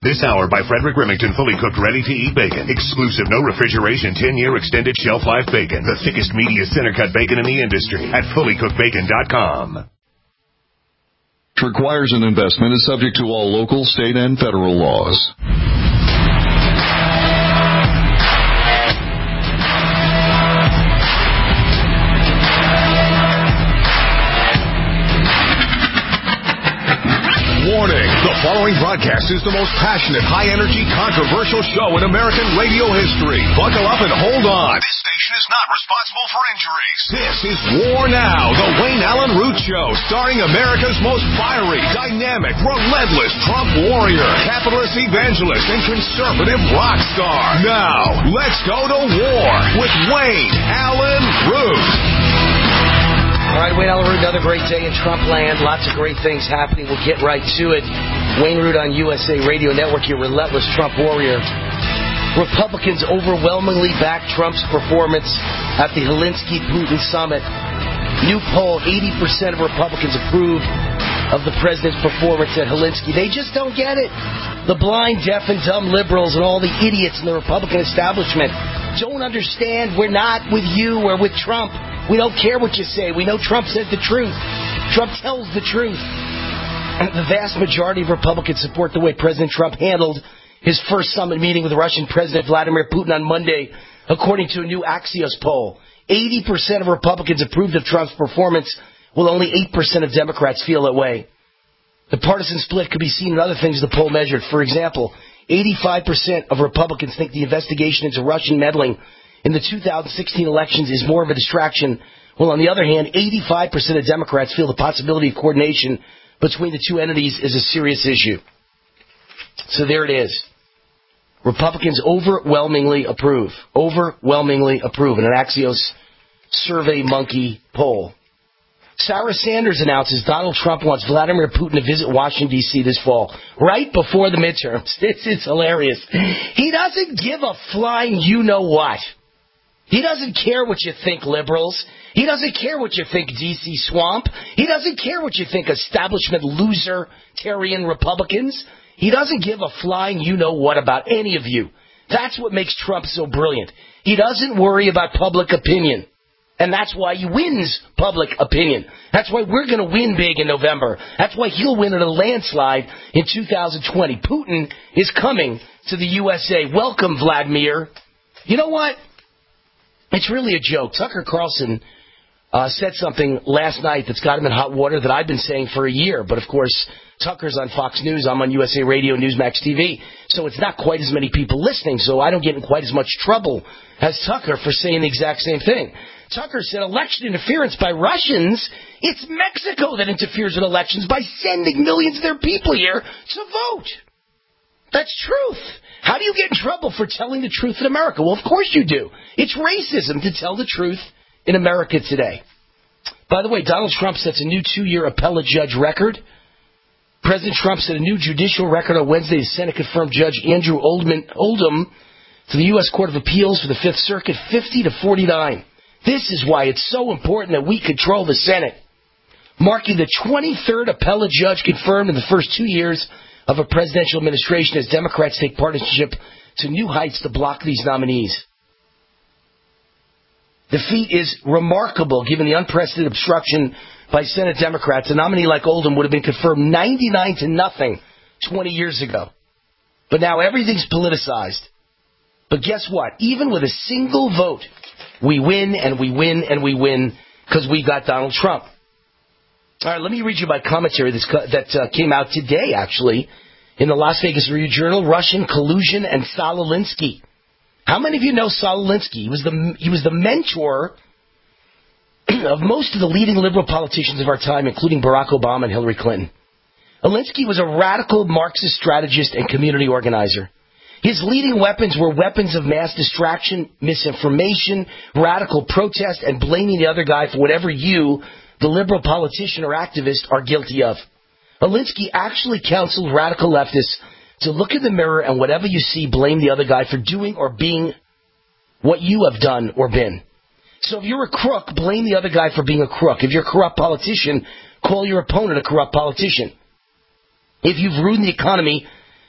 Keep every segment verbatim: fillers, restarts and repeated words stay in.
This hour by Frederick Remington, fully cooked, ready-to-eat bacon. Exclusive, no refrigeration, ten-year extended shelf life bacon. The thickest, meatiest center-cut bacon in the industry at fully cooked bacon dot com. Requires an investment, is subject to all local, state, and federal laws. Warning, the following broadcast is the most passionate, high-energy, controversial show in American radio history. Buckle up and hold on. This station is not responsible for injuries. This is War Now, the Wayne Allen Root Show, starring America's most fiery, dynamic, relentless Trump warrior, capitalist evangelist, and conservative rock star. Now, let's go to war with Wayne Allen Root. All right, Wayne Allen Root, another great day in Trump land. Lots of great things happening. We'll get right to it. Wayne Root on U S A Radio Network, your relentless Trump warrior. Republicans overwhelmingly back Trump's performance at the Helsinki-Putin summit. New poll, eighty percent of Republicans approve of the president's performance at Helsinki. They just don't get it. The blind, deaf, and dumb liberals and all the idiots in the Republican establishment don't understand we're not with you, we're with Trump. We don't care what you say. We know Trump said the truth. Trump tells the truth. And the vast majority of Republicans support the way President Trump handled his first summit meeting with Russian President Vladimir Putin on Monday, according to a new Axios poll. eighty percent of Republicans approved of Trump's performance, while only eight percent of Democrats feel that way. The partisan split could be seen in other things the poll measured. For example, eighty-five percent of Republicans think the investigation into Russian meddling in the two thousand sixteen elections is more of a distraction, while on the other hand, eighty-five percent of Democrats feel the possibility of coordination between the two entities is a serious issue. So there it is. Republicans overwhelmingly approve. Overwhelmingly approve in an Axios Survey Monkey poll. Sarah Sanders announces Donald Trump wants Vladimir Putin to visit Washington, D C this fall, right before the midterms. This is hilarious. He doesn't give a flying you-know-what. He doesn't care what you think, liberals. He doesn't care what you think, D C swamp. He doesn't care what you think, establishment loser-tarian Republicans. He doesn't give a flying you-know-what about any of you. That's what makes Trump so brilliant. He doesn't worry about public opinion. And that's why he wins public opinion. That's why we're going to win big in November. That's why he'll win in a landslide in two thousand twenty. Putin is coming to the U S A. Welcome, Vladimir. You know what? It's really a joke. Tucker Carlson uh, said something last night that's got him in hot water that I've been saying for a year. But, of course, Tucker's on Fox News. I'm on U S A Radio, Newsmax T V. So it's not quite as many people listening. So I don't get in quite as much trouble as Tucker for saying the exact same thing. Tucker said election interference by Russians. It's Mexico that interferes in elections by sending millions of their people here to vote. That's truth. How do you get in trouble for telling the truth in America? Well, of course you do. It's racism to tell the truth in America today. By the way, Donald Trump sets a new two-year appellate judge record. President Trump set a new judicial record on Wednesday. The Senate confirmed Judge Andrew Oldham, Oldham to the U S Court of Appeals for the Fifth Circuit, fifty to forty-nine. This is why it's so important that we control the Senate, marking the twenty-third appellate judge confirmed in the first two years of a presidential administration as Democrats take partisanship to new heights to block these nominees. The feat is remarkable given the unprecedented obstruction by Senate Democrats. A nominee like Oldham would have been confirmed ninety-nine to nothing twenty years ago. But now everything's politicized. But guess what? Even with a single vote, we win and we win and we win because we got Donald Trump. All right, let me read you my commentary that's, that uh, came out today, actually, in the Las Vegas Review-Journal, Russian Collusion and Saul Alinsky. How many of you know Saul Alinsky? He was the, he was the mentor of most of the leading liberal politicians of our time, including Barack Obama and Hillary Clinton. Alinsky was a radical Marxist strategist and community organizer. His leading weapons were weapons of mass distraction, misinformation, radical protest, and blaming the other guy for whatever you, the liberal politician or activist, are guilty of. Alinsky actually counseled radical leftists to look in the mirror and whatever you see, blame the other guy for doing or being what you have done or been. So if you're a crook, blame the other guy for being a crook. If you're a corrupt politician, call your opponent a corrupt politician. If you've ruined the economy,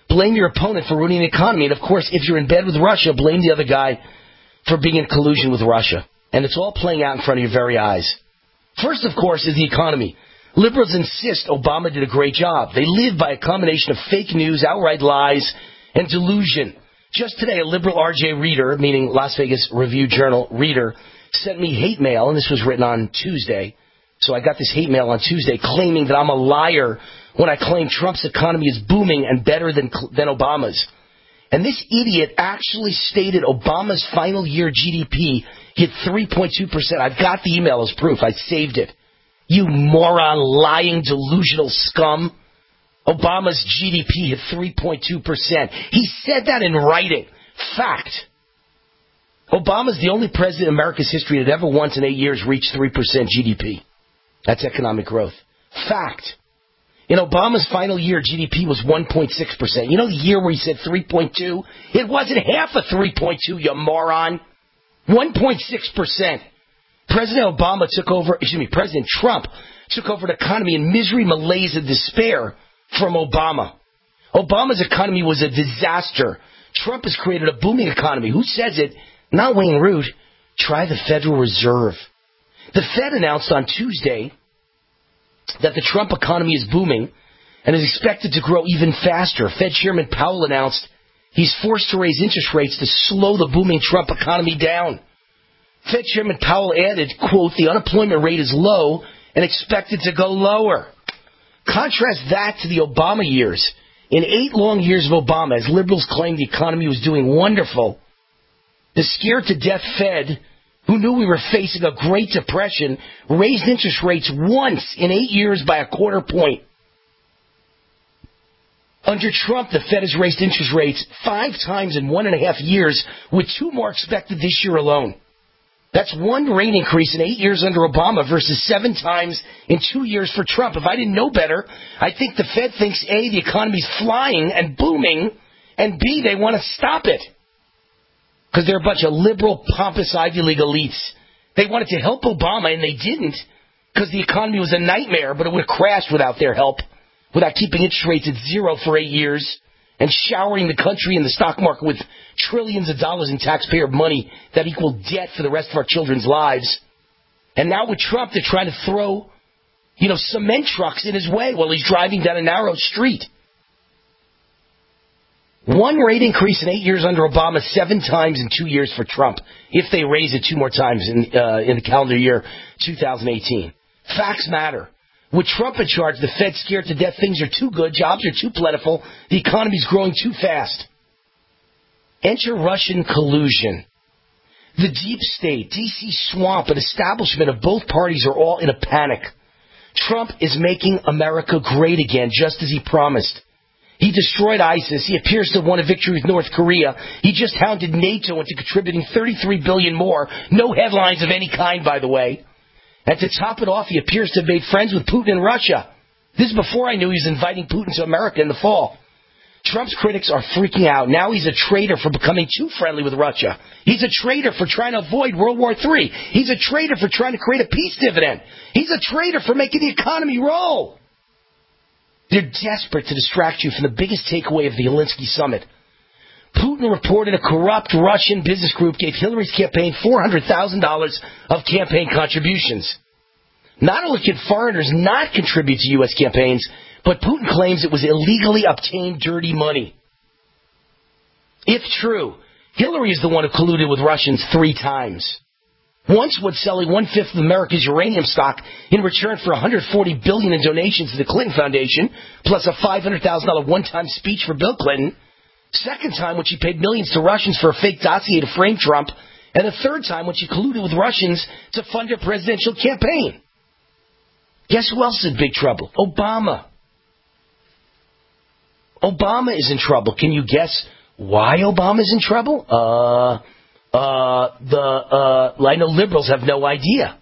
blame your opponent for ruining the economy. And, of course, if you're in bed with Russia, blame the other guy for being in collusion with Russia. And it's all playing out in front of your very eyes. First, of course, is the economy. Liberals insist Obama did a great job. They live by a combination of fake news, outright lies, and delusion. Just today, a liberal R J reader, meaning Las Vegas Review-Journal reader, sent me hate mail, and this was written on Tuesday. So I got this hate mail on Tuesday claiming that I'm a liar when I claim Trump's economy is booming and better than than Obama's. And this idiot actually stated Obama's final year G D P hit three point two percent. I've got the email as proof. I saved it. You moron, lying, delusional scum. Obama's G D P hit three point two percent. He said that in writing. Fact. Obama's the only president in America's history that ever once in eight years reached three percent G D P. That's economic growth. Fact. In Obama's final year, G D P was one point six percent. You know the year where he said three point two? It wasn't half of three point two, you moron. one point six percent. President Obama took over, excuse me, President Trump took over the economy in misery, malaise, and despair from Obama. Obama's economy was a disaster. Trump has created a booming economy. Who says it? Not Wayne Root. Try the Federal Reserve. The Fed announced on Tuesday that the Trump economy is booming and is expected to grow even faster. Fed Chairman Powell announced he's forced to raise interest rates to slow the booming Trump economy down. Fed Chairman Powell added, quote, the unemployment rate is low and expected to go lower. Contrast that to the Obama years. In eight long years of Obama, as liberals claimed the economy was doing wonderful, the scared-to-death Fed, who knew we were facing a Great Depression, raised interest rates once in eight years by a quarter point. Under Trump, the Fed has raised interest rates five times in one and a half years, with two more expected this year alone. That's one rate increase in eight years under Obama versus seven times in two years for Trump. If I didn't know better, I think the Fed thinks, A, the economy's flying and booming, and B, they want to stop it. Because they're a bunch of liberal, pompous Ivy League elites. They wanted to help Obama, and they didn't, because the economy was a nightmare, but it would have crashed without their help, without keeping interest rates at zero for eight years, and showering the country and the stock market with trillions of dollars in taxpayer money that equal debt for the rest of our children's lives. And now with Trump, they're trying to throw, you know, cement trucks in his way while he's driving down a narrow street. One rate increase in eight years under Obama, seven times in two years for Trump, if they raise it two more times in, uh, in the calendar year two thousand eighteen. Facts matter. With Trump in charge, the Fed's scared to death things are too good, jobs are too plentiful, the economy's growing too fast. Enter Russian collusion. The deep state, D C swamp, and establishment of both parties are all in a panic. Trump is making America great again, just as he promised. He destroyed ISIS. He appears to have won a victory with North Korea. He just hounded NATO into contributing thirty-three billion dollars more. No headlines of any kind, by the way. And to top it off, he appears to have made friends with Putin in Russia. This is before I knew he was inviting Putin to America in the fall. Trump's critics are freaking out. Now he's a traitor for becoming too friendly with Russia. He's a traitor for trying to avoid World War Three. He's a traitor for trying to create a peace dividend. He's a traitor for making the economy roll. They're desperate to distract you from the biggest takeaway of the Helsinki summit. Putin reported a corrupt Russian business group gave Hillary's campaign four hundred thousand dollars of campaign contributions. Not only can foreigners not contribute to U S campaigns, but Putin claims it was illegally obtained dirty money. If true, Hillary is the one who colluded with Russians three times. Once was selling one-fifth of America's uranium stock in return for one hundred forty billion dollars in donations to the Clinton Foundation, plus a five hundred thousand dollars one-time speech for Bill Clinton. Second time when she paid millions to Russians for a fake dossier to frame Trump. And the third time when she colluded with Russians to fund her presidential campaign. Guess who else is in big trouble? Obama. Obama is in trouble. Can you guess why Obama is in trouble? Uh... Uh, the, uh, I know liberals have no idea.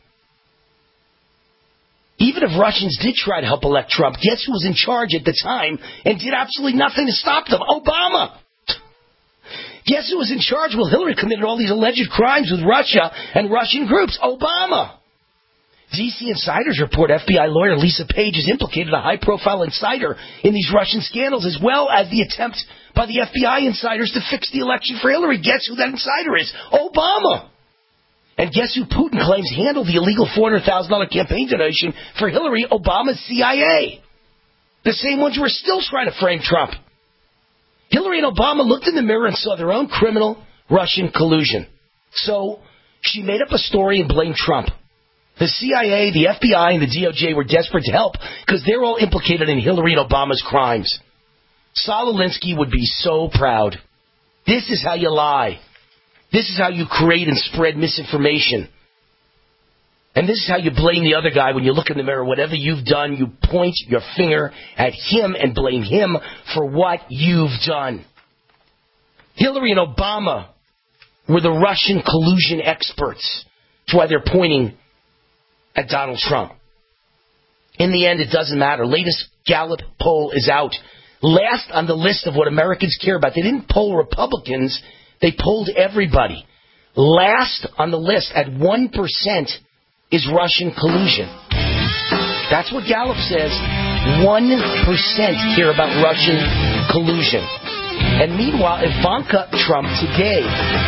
Even if Russians did try to help elect Trump, guess who was in charge at the time and did absolutely nothing to stop them? Obama. Guess who was in charge while Hillary committed all these alleged crimes with Russia and Russian groups? Obama. D C Insiders report F B I lawyer Lisa Page has implicated a high-profile insider in these Russian scandals, as well as the attempt by the F B I insiders to fix the election for Hillary. Guess who that insider is? Obama. And guess who Putin claims handled the illegal four hundred thousand dollars campaign donation for Hillary? Obama's C I A. The same ones who are still trying to frame Trump. Hillary and Obama looked in the mirror and saw their own criminal Russian collusion. So she made up a story and blamed Trump. The C I A, the F B I, and the D O J were desperate to help because they're all implicated in Hillary and Obama's crimes. Saul Alinsky would be so proud. This is how you lie. This is how you create and spread misinformation. And this is how you blame the other guy when you look in the mirror. Whatever you've done, you point your finger at him and blame him for what you've done. Hillary and Obama were the Russian collusion experts. That's why they're pointing at Donald Trump. In the end, it doesn't matter. Latest Gallup poll is out. Last on the list of what Americans care about. They didn't poll Republicans. They polled everybody. Last on the list at one percent is Russian collusion. That's what Gallup says. one percent care about Russian collusion. And meanwhile, Ivanka Trump today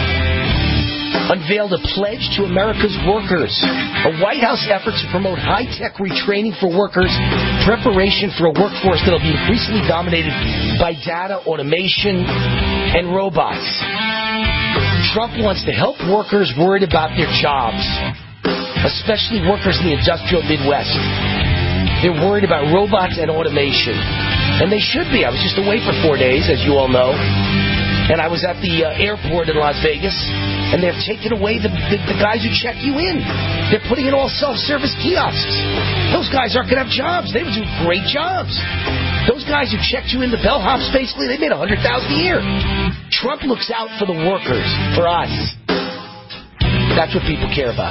unveiled a pledge to America's workers, a White House effort to promote high-tech retraining for workers, preparation for a workforce that will be increasingly dominated by data, automation, and robots. Trump wants to help workers worried about their jobs, especially workers in the industrial Midwest. They're worried about robots and automation. And they should be. I was just away for four days, as you all know. And I was at the uh, airport in Las Vegas, and they're taking away the, the, the guys who check you in. They're putting in all self-service kiosks. Those guys aren't going to have jobs. They would do great jobs. Those guys who checked you in the bellhops, basically, they made one hundred thousand dollars a year. Trump looks out for the workers, for us. That's what people care about.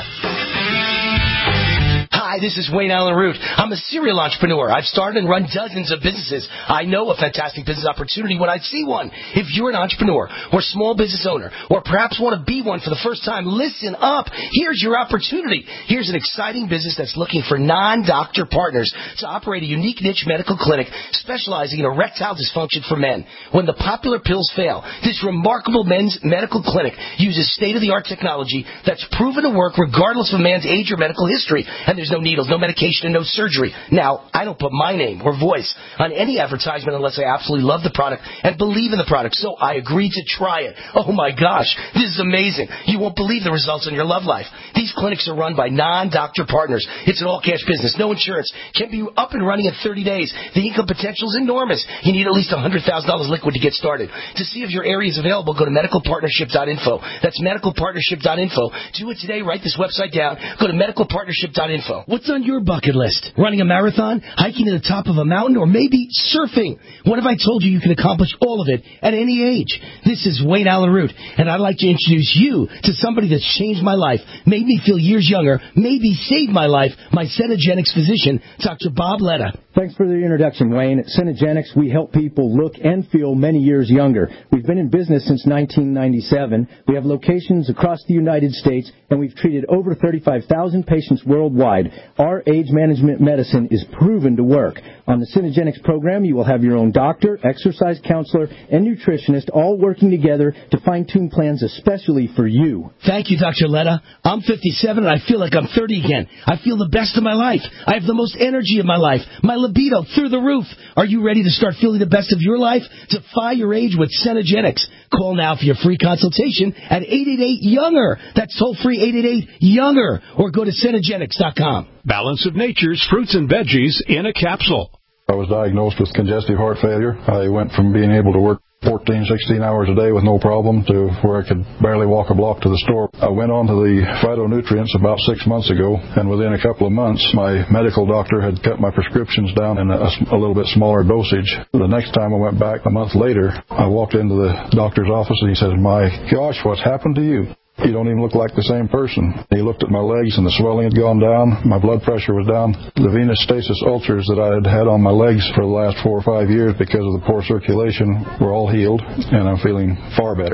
Hi, this is Wayne Allen Root. I'm a serial entrepreneur. I've started and run dozens of businesses. I know a fantastic business opportunity when I see one. If you're an entrepreneur or small business owner or perhaps want to be one for the first time, listen up. Here's your opportunity. Here's an exciting business that's looking for non-doctor partners to operate a unique niche medical clinic specializing in erectile dysfunction for men. When the popular pills fail, this remarkable men's medical clinic uses state-of-the-art technology that's proven to work regardless of a man's age or medical history. And there's no needles, no medication, and no surgery. Now, I don't put my name or voice on any advertisement unless I absolutely love the product and believe in the product. So I agreed to try it. Oh my gosh, this is amazing. You won't believe the results in your love life. These clinics are run by non-doctor partners. It's an all-cash business, no insurance. Can be up and running in thirty days. The income potential is enormous. You need at least one hundred thousand dollars liquid to get started. To see if your area is available, go to medical partnership dot info. That's medical partnership dot info. Do it today. Write this website down. Go to medical partnership dot info. What's on your bucket list? Running a marathon, hiking to the top of a mountain, or maybe surfing? What if I told you you can accomplish all of it at any age? This is Wayne Allen Root, and I'd like to introduce you to somebody that's changed my life, made me feel years younger, maybe saved my life, my Cenegenics physician, Doctor Bob Letta. Thanks for the introduction, Wayne. At Cenegenics, we help people look and feel many years younger. We've been in business since nineteen ninety-seven. We have locations across the United States, and we've treated over thirty-five thousand patients worldwide. Our age management medicine is proven to work. On the Cenegenics program, you will have your own doctor, exercise counselor, and nutritionist all working together to fine-tune plans especially for you. Thank you, Doctor Letta. I'm fifty-seven, and I feel like I'm thirty again. I feel the best of my life. I have the most energy of my life. My libido through the roof. Are you ready to start feeling the best of your life? Defy your age with Cenegenics. Call now for your free consultation at eight eight eight, younger. That's toll-free eight eight eight, younger. Or go to Cenegenics dot com. Balance of Nature's fruits and veggies in a capsule. I was diagnosed with congestive heart failure. I went from being able to work fourteen, sixteen hours a day with no problem to where I could barely walk a block to the store. I went on to the phytonutrients about six months ago, and within a couple of months, my medical doctor had cut my prescriptions down in a, a little bit smaller dosage. The next time I went back, a month later, I walked into the doctor's office, and he said, "My gosh, what's happened to you? You don't even look like the same person." He looked at my legs, and the swelling had gone down. My blood pressure was down. The venous stasis ulcers that I had had on my legs for the last four or five years because of the poor circulation were all healed, and I'm feeling far better. When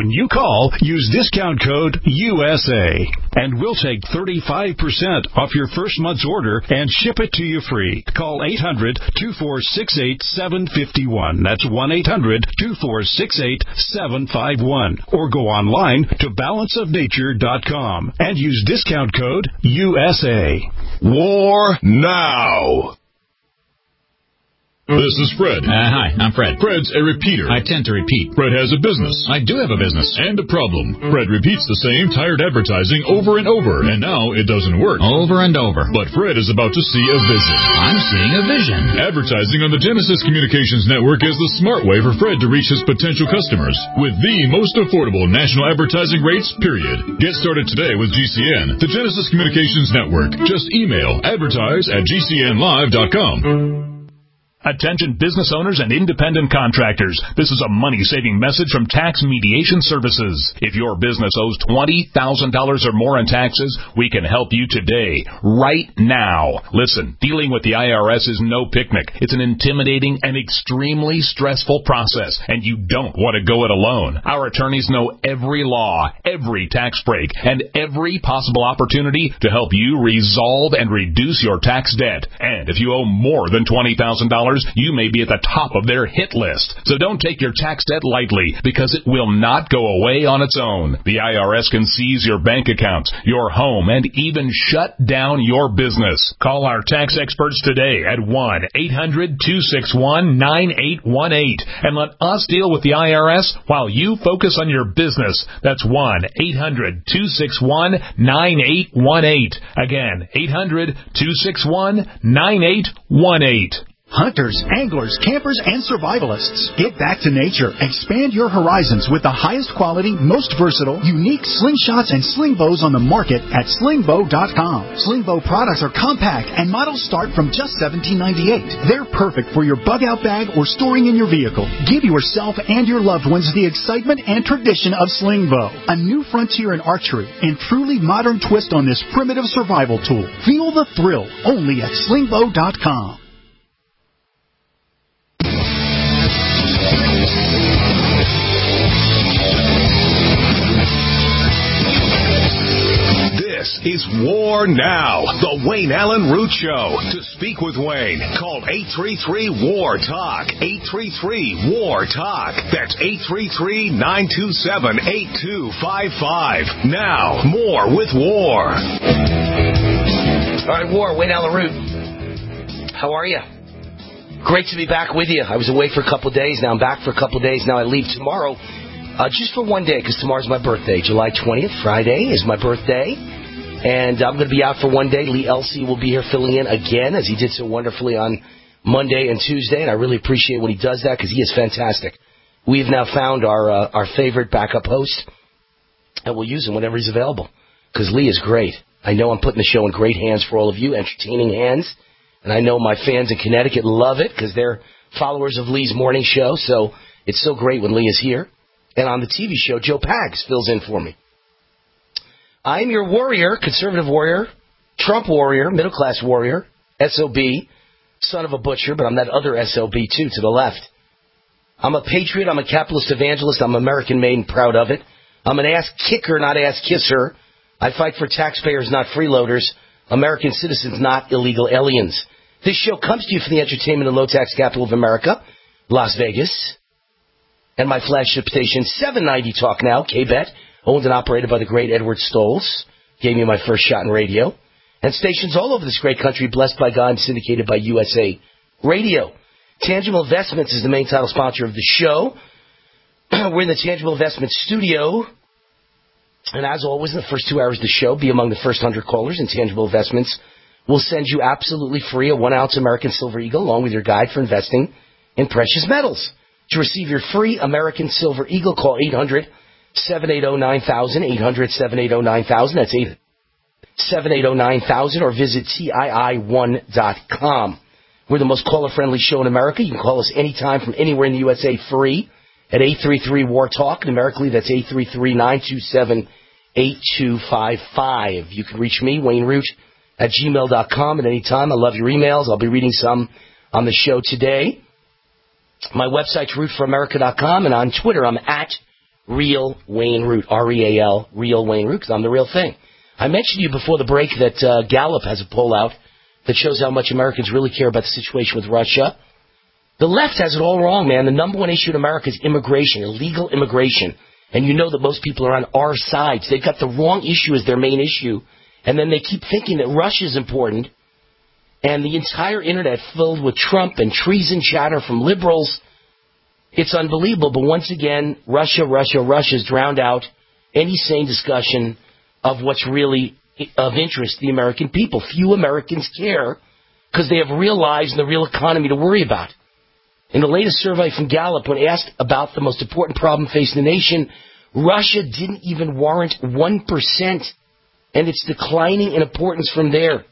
When you call, use discount code U S A, and we'll take thirty-five percent off your first month's order and ship it to you free. Call eight hundred, two four six eight, seven five one. That's one eight hundred, two four six eight, seven five one. Or go online to balance of nature dot com and use discount code U S A. War now. This is Fred. Uh, hi, I'm Fred. Fred's a repeater. I tend to repeat. Fred has a business. I do have a business. And a problem. Fred repeats the same tired advertising over and over, and now it doesn't work. Over and over. But Fred is about to see a vision. I'm seeing a vision. Advertising on the Genesis Communications Network is the smart way for Fred to reach his potential customers with the most affordable national advertising rates, period. Get started today with G C N, the Genesis Communications Network. Just email advertise at G C N live dot com. Attention business owners and independent contractors. This is a money-saving message from Tax Mediation Services. If your business owes twenty thousand dollars or more in taxes, we can help you today, right now. Listen, dealing with the I R S is no picnic. It's an intimidating and extremely stressful process, and you don't want to go it alone. Our attorneys know every law, every tax break, and every possible opportunity to help you resolve and reduce your tax debt. And if you owe more than twenty thousand dollars, you may be at the top of their hit list. So don't take your tax debt lightly, because it will not go away on its own. The I R S can seize your bank accounts, your home, and even shut down your business. Call our tax experts today at one eight hundred, two six one, nine eight one eight and let us deal with the I R S while you focus on your business. That's one eight hundred, two six one, nine eight one eight. Again, eight hundred, two six one, nine eight one eight. Hunters, anglers, campers, and survivalists. Get back to nature. Expand your horizons with the highest quality, most versatile, unique slingshots and sling bows on the market at sling bow dot com. Sling bow products are compact and models start from just seventeen ninety-eight. They're perfect for your bug out bag or storing in your vehicle. Give yourself and your loved ones the excitement and tradition of sling bow. A new frontier in archery and truly modern twist on this primitive survival tool. Feel the thrill only at sling bow dot com. This is War Now, the Wayne Allen Root Show. To speak with Wayne, call eight three three, W A R, TALK, eight three three, W A R, TALK. That's eight three three, nine two seven, eight two five five. Now, more with War. All right, War, Wayne Allen Root. How are you? Great to be back with you. I was away for a couple of days. Now I'm back for a couple of days. Now I leave tomorrow uh, just for one day, because tomorrow's my birthday. July twentieth, Friday, is my birthday. And I'm going to be out for one day. Lee Elsey will be here filling in again, as he did so wonderfully on Monday and Tuesday. And I really appreciate when he does that, because he is fantastic. We've now found our uh, our favorite backup host, and we'll use him whenever he's available, because Lee is great. I know I'm putting the show in great hands for all of you, entertaining hands. And I know my fans in Connecticut love it, because they're followers of Lee's morning show. So it's so great when Lee is here. And on the T V show, Joe Pags fills in for me. I'm your warrior, conservative warrior, Trump warrior, middle-class warrior, S O B, son of a butcher, but I'm that other S L B, too, to the left. I'm a patriot. I'm a capitalist evangelist. I'm American-made and proud of it. I'm an ass-kicker, not ass-kisser. I fight for taxpayers, not freeloaders. American citizens, not illegal aliens. This show comes to you from the entertainment and low-tax capital of America, Las Vegas. And my flagship station, seven ninety Talk Now, K-Bet, owned and operated by the great Edward Stolz. Gave me my first shot in radio. And stations all over this great country, blessed by God and syndicated by U S A Radio. Tangible Investments is the main title sponsor of the show. We're in the Tangible Investments studio. And as always, in the first two hours of the show, be among the first one hundred callers in Tangible Investments. We'll send you absolutely free a one-ounce American Silver Eagle along with your guide for investing in precious metals. To receive your free American Silver Eagle, call eight hundred, seven eight zero, nine thousand, eight hundred, seven eight zero, nine thousand. That's eight hundred, seven eight zero, nine thousand, or visit T I I one dot com. We're the most caller-friendly show in America. You can call us anytime from anywhere in the U S A free at eight three three, W A R, TALK. Numerically, that's eight three three, nine two seven, eight two five five. You can reach me, Wayne Root, at gmail dot com at any time. I love your emails. I'll be reading some on the show today. My website's root for america dot com, and on Twitter, I'm at Real Wayne Root, R E A L, Real Wayne Root, because I'm the real thing. I mentioned to you before the break that uh, Gallup has a poll out that shows how much Americans really care about the situation with Russia. The left has it all wrong, man. The number one issue in America is immigration, illegal immigration. And you know that most people are on our sides. They've got the wrong issue as their main issue. And then they keep thinking that Russia is important. And the entire internet filled with Trump and treason chatter from liberals. It's unbelievable. But once again, Russia, Russia, Russia has drowned out any sane discussion of what's really of interest to the American people. Few Americans care because they have real lives and the real economy to worry about. In the latest survey from Gallup, when asked about the most important problem facing the nation, Russia didn't even warrant one percent, and it's declining in importance from there.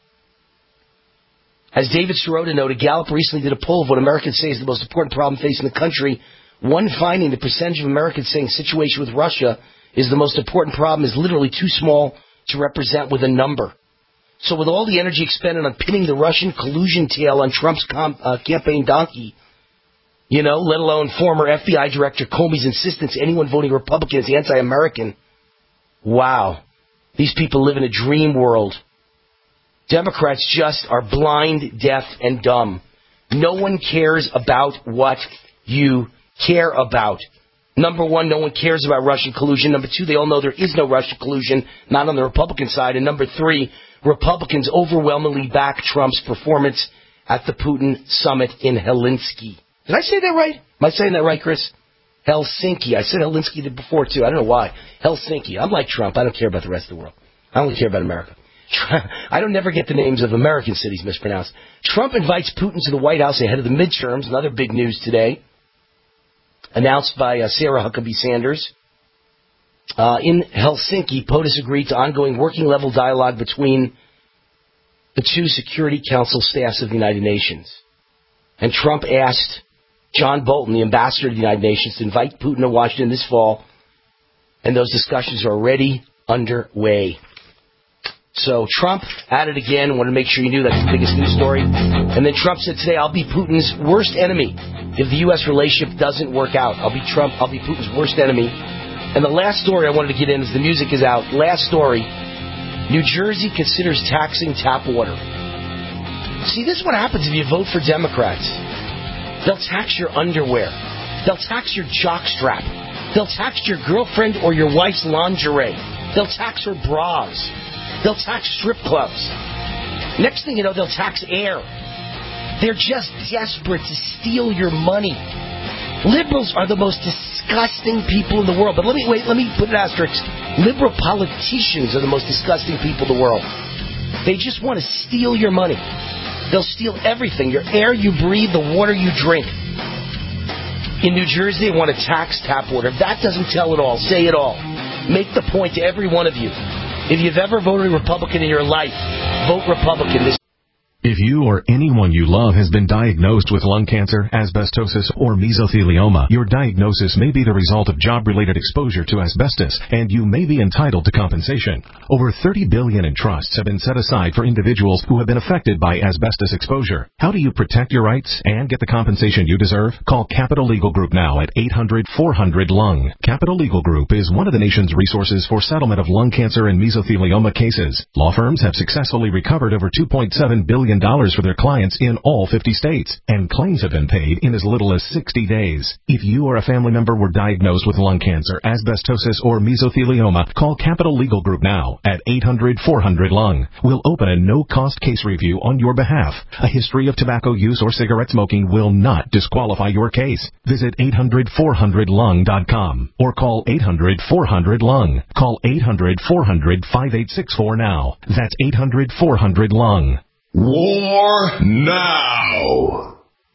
As David Sirota noted, Gallup recently did a poll of what Americans say is the most important problem facing the country. One finding, the percentage of Americans saying the situation with Russia is the most important problem is literally too small to represent with a number. So with all the energy expended on pinning the Russian collusion tail on Trump's com- uh, campaign donkey, you know, let alone former F B I Director Comey's insistence anyone voting Republican is anti-American. Wow. These people live in a dream world. Democrats just are blind, deaf, and dumb. No one cares about what you care about. Number one, no one cares about Russian collusion. Number two, they all know there is no Russian collusion, not on the Republican side. And number three, Republicans overwhelmingly back Trump's performance at the Putin summit in Helsinki. Did I say that right? Am I saying that right, Chris? Helsinki. I said Helsinki before, too. I don't know why. Helsinki. I'm like Trump. I don't care about the rest of the world. I only care about America. I don't never get the names of American cities mispronounced. Trump invites Putin to the White House ahead of the midterms. Another big news today. Announced by uh, Sarah Huckabee Sanders. Uh, in Helsinki, POTUS agreed to ongoing working-level dialogue between the two Security Council staffs of the United Nations. And Trump asked John Bolton, the ambassador to the United Nations, to invite Putin to Washington this fall, and those discussions are already underway. So Trump at it again. Wanted to make sure you knew that's the biggest news story. And then Trump said today, I'll be Putin's worst enemy if the U S relationship doesn't work out. I'll be Trump. I'll be Putin's worst enemy. And the last story I wanted to get in, as the music is out, last story, New Jersey considers taxing tap water. See, this is what happens if you vote for Democrats. They'll tax your underwear. They'll tax your jockstrap. They'll tax your girlfriend or your wife's lingerie. They'll tax her bras. They'll tax strip clubs. Next thing you know, they'll tax air. They're just desperate to steal your money. Liberals are the most disgusting people in the world. But let me wait, let me put an asterisk. Liberal politicians are the most disgusting people in the world. They just want to steal your money. They'll steal everything. Your air you breathe, the water you drink. In New Jersey, they want to tax tap water. If that doesn't tell it all, say it all. Make the point to every one of you. If you've ever voted Republican in your life, vote Republican. This If you or anyone you love has been diagnosed with lung cancer, asbestosis, or mesothelioma, your diagnosis may be the result of job-related exposure to asbestos, and you may be entitled to compensation. Over thirty billion dollars in trusts have been set aside for individuals who have been affected by asbestos exposure. How do you protect your rights and get the compensation you deserve? Call Capital Legal Group now at eight hundred four hundred lung. Capital Legal Group is one of the nation's resources for settlement of lung cancer and mesothelioma cases. Law firms have successfully recovered over two point seven billion dollars for their clients in all fifty states, and claims have been paid in as little as sixty days. If you or a family member were diagnosed with lung cancer, asbestosis, or mesothelioma, call Capital Legal Group now at eight hundred four hundred lung. We'll open a no-cost case review on your behalf. A history of tobacco use or cigarette smoking will not disqualify your case. Visit eight hundred four hundred lung dot com or call eight hundred four hundred lung. Call eight hundred four hundred five eight six four now. That's eight hundred four hundred lung. War now.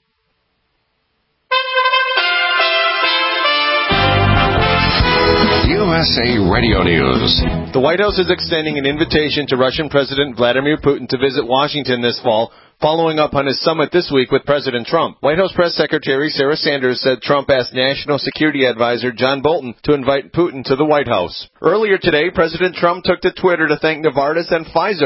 U S A Radio News. The White House is extending an invitation to Russian President Vladimir Putin to visit Washington this fall, following up on his summit this week with President Trump. White House Press Secretary Sarah Sanders said Trump asked National Security Advisor John Bolton to invite Putin to the White House. Earlier today, President Trump took to Twitter to thank Novartis and Pfizer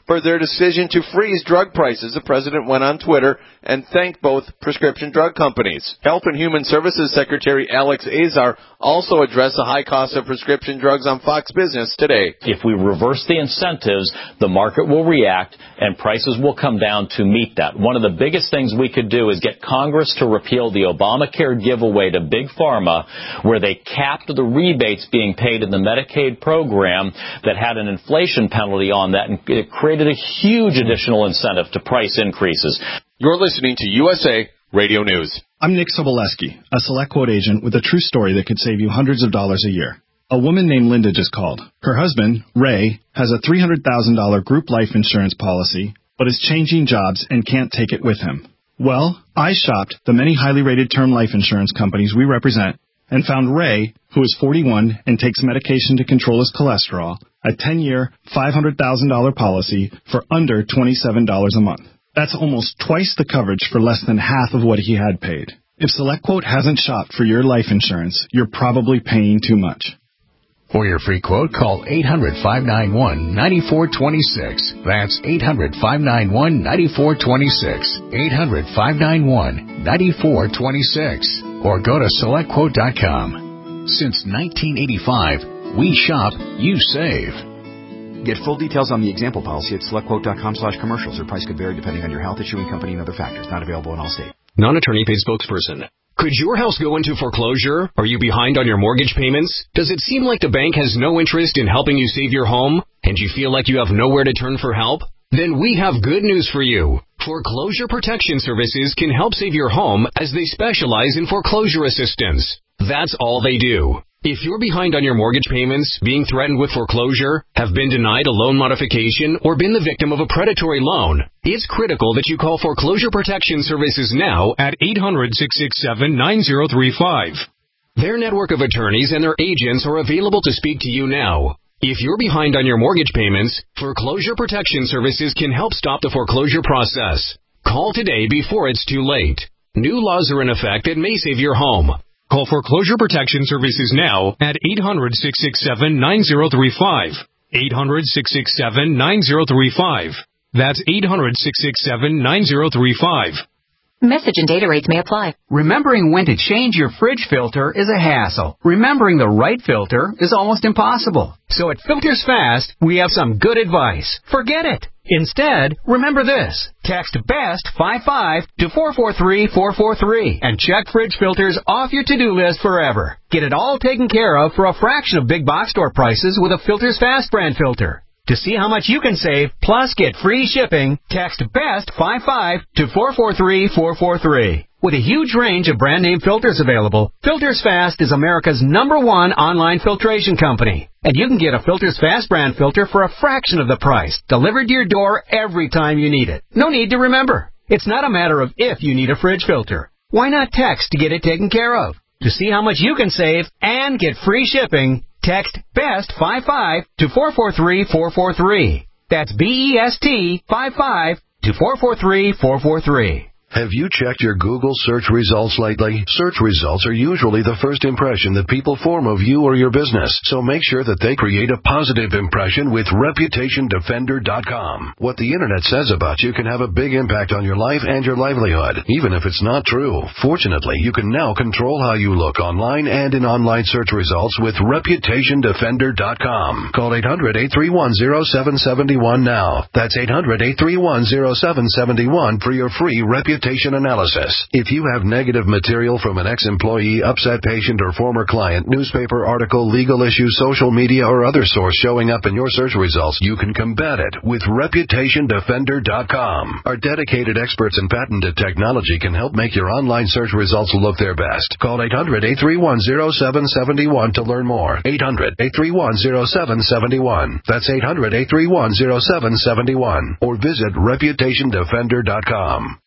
for their decision to freeze drug prices. The president went on Twitter and thanked both prescription drug companies. Health and Human Services Secretary Alex Azar also addressed the high cost of prescription drugs on Fox Business today. If we reverse the incentives, the market will react and prices will come down to meet that. One of the biggest things we could do is get Congress to repeal the Obamacare giveaway to Big Pharma, where they capped the rebates being paid in the Medicaid program that had an inflation penalty on that, and it created a huge additional incentive to price increases. You're listening to U S A Radio News. I'm Nick Soboleski, a Select Quote agent with a true story that could save you hundreds of dollars a year. A woman named Linda just called. Her husband, Ray, has a three hundred thousand dollars group life insurance policy, but is changing jobs and can't take it with him. Well, I shopped the many highly rated term life insurance companies we represent and found Ray, who is forty-one and takes medication to control his cholesterol, a ten-year, five hundred thousand dollars policy for under twenty-seven dollars a month. That's almost twice the coverage for less than half of what he had paid. If SelectQuote hasn't shopped for your life insurance, you're probably paying too much. For your free quote, call eight hundred, five nine one, nine four two six. That's eight hundred, five nine one, nine four two six. eight hundred, five nine one, nine four two six. Or go to select quote dot com. Since nineteen eighty-five, we shop, you save. Get full details on the example policy at selectquote.com slash commercials. Or price could vary depending on your health, issuing company, and other factors. Not available in all states. Non-attorney paid spokesperson. Could your house go into foreclosure? Are you behind on your mortgage payments? Does it seem like the bank has no interest in helping you save your home? And you feel like you have nowhere to turn for help? Then we have good news for you. Foreclosure Protection Services can help save your home as they specialize in foreclosure assistance. That's all they do. If you're behind on your mortgage payments, being threatened with foreclosure, have been denied a loan modification, or been the victim of a predatory loan, it's critical that you call Foreclosure Protection Services now at eight hundred, six six seven, nine zero three five. Their network of attorneys and their agents are available to speak to you now. If you're behind on your mortgage payments, Foreclosure Protection Services can help stop the foreclosure process. Call today before it's too late. New laws are in effect that may save your home. Call Foreclosure Protection Services now at eight hundred, six six seven, nine zero three five. eight hundred, six six seven, nine zero three five. That's eight hundred, six six seven, nine zero three five. Message and data rates may apply. Remembering when to change your fridge filter is a hassle. Remembering the right filter is almost impossible. So at Filters Fast, we have some good advice. Forget it. Instead, remember this. Text BEST fifty-five to four four three, four four three and check fridge filters off your to-do list forever. Get it all taken care of for a fraction of big box store prices with a Filters Fast brand filter. To see how much you can save, plus get free shipping, text BEST fifty-five to four four three, four four three. With a huge range of brand name filters available, Filters Fast is America's number one online filtration company. And you can get a Filters Fast brand filter for a fraction of the price, delivered to your door every time you need it. No need to remember. It's not a matter of if you need a fridge filter. Why not text to get it taken care of? To see how much you can save and get free shipping, text BEST fifty-five to four four three, four four three. That's B E S T fifty-five to four four three, four four three. Have you checked your Google search results lately? Search results are usually the first impression that people form of you or your business, so make sure that they create a positive impression with reputation defender dot com. What the internet says about you can have a big impact on your life and your livelihood, even if it's not true. Fortunately, you can now control how you look online and in online search results with reputation defender dot com. Call eight hundred, eight three one, zero seven seven one now. That's eight hundred, eight three one, zero seven seven one for your free reputation analysis. If you have negative material from an ex-employee, upset patient, or former client, newspaper article, legal issue, social media, or other source showing up in your search results, you can combat it with reputation defender dot com. Our dedicated experts in patented technology can help make your online search results look their best. Call eight hundred, eight three one, zero seven seven one to learn more. eight hundred, eight three one, zero seven seven one. That's eight hundred, eight three one, zero seven seven one. Or visit reputation defender dot com.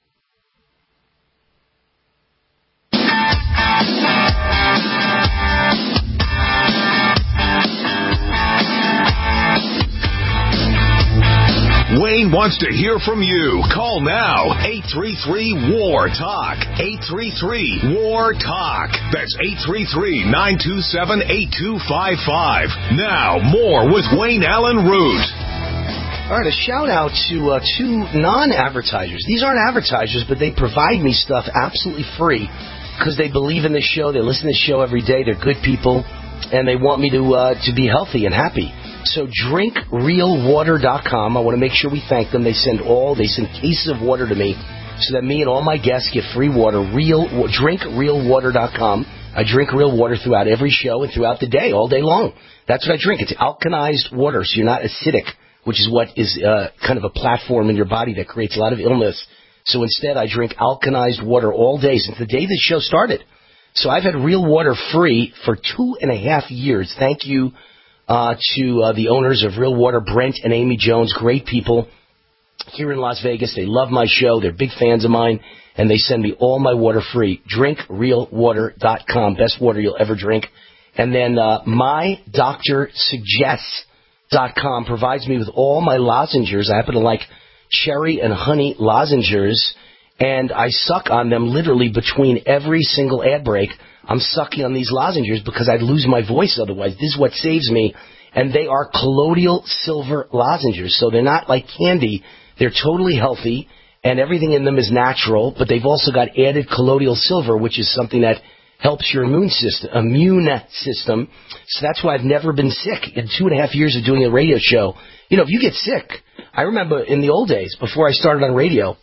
Wayne wants to hear from you. Call now. eight three three, W A R, TALK. eight three three, W A R, TALK. That's eight three three, nine two seven, eight two five five. Now, more with Wayne Allen Root. All right, a shout out to uh, two non-advertisers. These aren't advertisers, but they provide me stuff absolutely free because they believe in this show. They listen to this show every day. They're good people, and they want me to uh, to be healthy and happy. So drink real water dot com. I want to make sure we thank them. They send all, they send cases of water to me so that me and all my guests get free water. Real, drink real water dot com. I drink real water throughout every show and throughout the day, all day long. That's what I drink. It's alkanized water, so you're not acidic, which is what is uh, kind of a platform in your body that creates a lot of illness. So instead, I drink alkanized water all day since the day this show started. So I've had real water free for two and a half years. Thank you uh, to uh, the owners of Real Water, Brent and Amy Jones, great people here in Las Vegas. They love my show. They're big fans of mine, and they send me all my water free. drink real water dot com, best water you'll ever drink. And then uh, my doctor suggests dot com provides me with all my lozengers. I happen to like cherry and honey lozengers, and I suck on them literally between every single ad break. I'm sucking on these lozengers because I'd lose my voice otherwise. This is what saves me, and they are colloidal silver lozengers, so they're not like candy. They're totally healthy, and everything in them is natural, but they've also got added colloidal silver, which is something that helps your immune system, immune system. So that's why I've never been sick in two and a half years of doing a radio show. You know, if you get sick, I remember in the old days, before I started on radio,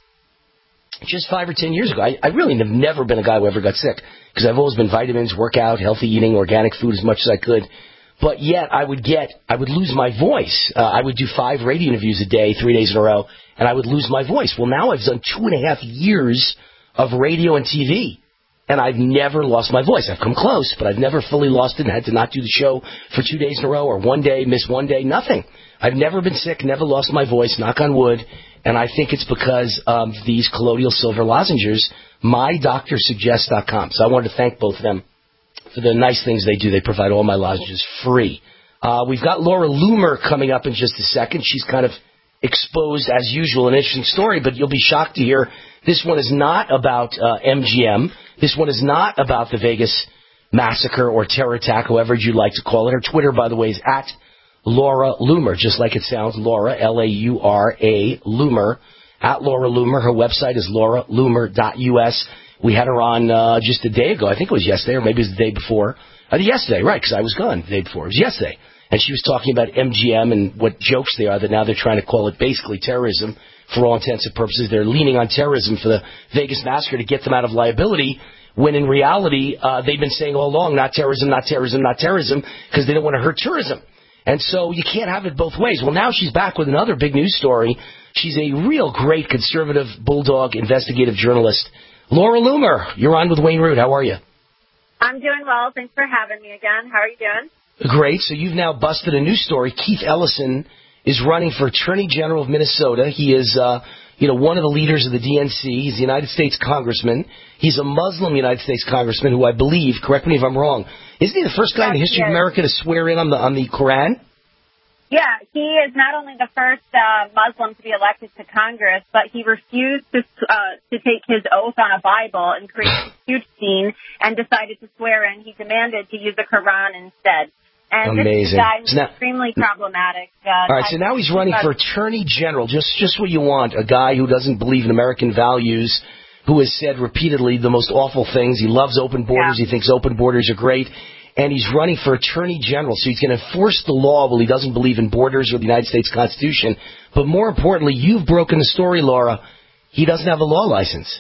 just five or ten years ago, I, I really have never been a guy who ever got sick because I've always been vitamins, workout, healthy eating, organic food as much as I could. But yet I would get, I would lose my voice. Uh, I would do five radio interviews a day, three days in a row, and I would lose my voice. Well, now I've done two and a half years of radio and T V. And I've never lost my voice. I've come close, but I've never fully lost it and had to not do the show for two days in a row or one day, miss one day, nothing. I've never been sick, never lost my voice, knock on wood, and I think it's because of these colloidal silver lozengers, my doctor suggests dot com. So I wanted to thank both of them for the nice things they do. They provide all my lozenges free. Uh, we've got Laura Loomer coming up in just a second. She's kind of exposed, as usual, an interesting story, but you'll be shocked to hear this one is not about uh, M G M. This one is not about the Vegas massacre or terror attack, however you'd like to call it. Her Twitter, by the way, is at Laura Loomer, just like it sounds, Laura, L A U R A, Loomer, at Laura Loomer. Her website is laura loomer dot U S. We had her on uh, just a day ago. I think it was yesterday, or maybe it was the day before. Uh, yesterday, right, because I was gone the day before. It was yesterday. And she was talking about M G M and what jokes they are, that now they're trying to call it basically terrorism. For all intents and purposes, they're leaning on terrorism for the Vegas massacre to get them out of liability, when in reality, uh, they've been saying all along, not terrorism, not terrorism, not terrorism, because they don't want to hurt tourism. And so you can't have it both ways. Well, now she's back with another big news story. She's a real great conservative bulldog investigative journalist. Laura Loomer, you're on with Wayne Root. How are you? I'm doing well. Thanks for having me again. How are you doing? Great. So you've now busted a news story. Keith Ellison is running for Attorney General of Minnesota. He is, uh, you know, one of the leaders of the D N C. He's a United States congressman. He's a Muslim United States congressman who I believe, correct me if I'm wrong, isn't he the first guy yes, in the history of America to swear in on the on the Quran? Yeah, he is not only the first uh, Muslim to be elected to Congress, but he refused to uh, to take his oath on a Bible and create a huge scene and decided to swear in. He demanded to use the Quran instead. And Amazing. this guy was so now, extremely problematic. Uh, all right, so now he's running for Attorney General, just just what you want, a guy who doesn't believe in American values, who has said repeatedly the most awful things. He loves open borders. Yeah. He thinks open borders are great. And he's running for Attorney General, so he's going to enforce the law. Well, he doesn't believe in borders or the United States Constitution. But more importantly, you've broken the story, Laura. He doesn't have a law license.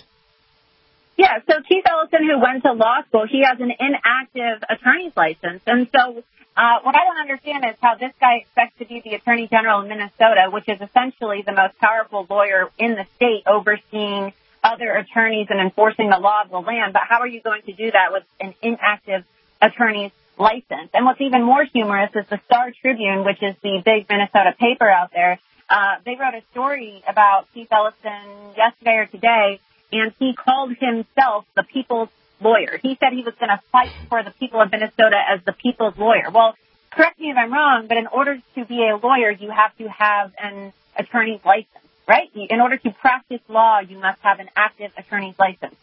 Yeah, so Keith Ellison, who went to law school, he has an inactive attorney's license. And so Uh, what I don't understand is how this guy expects to be the Attorney General of Minnesota, which is essentially the most powerful lawyer in the state, overseeing other attorneys and enforcing the law of the land. But how are you going to do that with an inactive attorney's license? And what's even more humorous is the Star Tribune, which is the big Minnesota paper out there. Uh, they wrote a story about Keith Ellison yesterday or today, and he called himself the people's lawyer. He said he was going to fight for the people of Minnesota as the people's lawyer. Well, correct me if I'm wrong, but in order to be a lawyer, you have to have an attorney's license, right? In order to practice law, you must have an active attorney's license. So